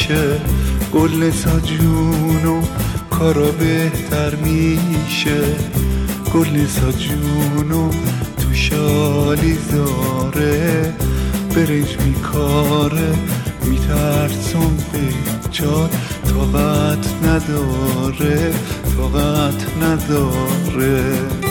میشه، گل جونو کارا بهتر میشه، گل جونو تو شالی زاره، برنج میکاره میترسم به جاد، طاقت نداره طاقت نداره.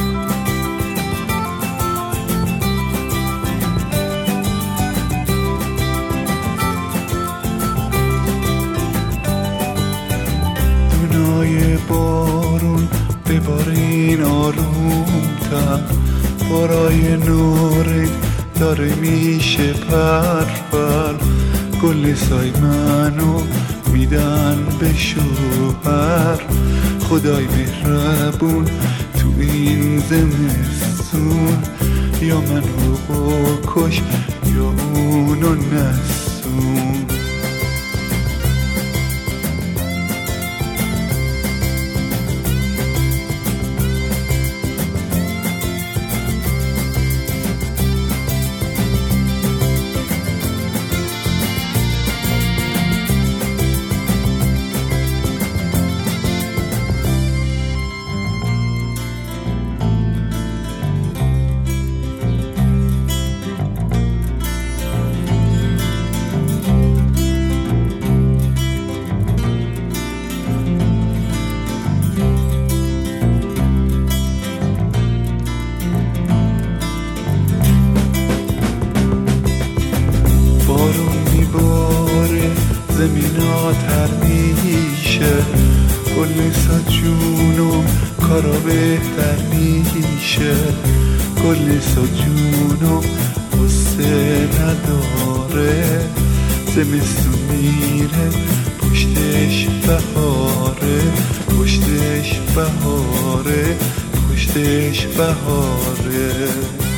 دنیای بارون ببارین آرومتر، بارای نورک داره میشه پرپر، گل سای منو میدن به شوهر، خدای مهربون تو این زمستون، یا منو بکش یا اونو نسون. بارون میباره زمینا تر میشه، گل جونو کارا بهتر میشه، گل جونو غصه نداره، زمستون میره پشتش بهاره، پشتش بهاره، پشتش بهاره.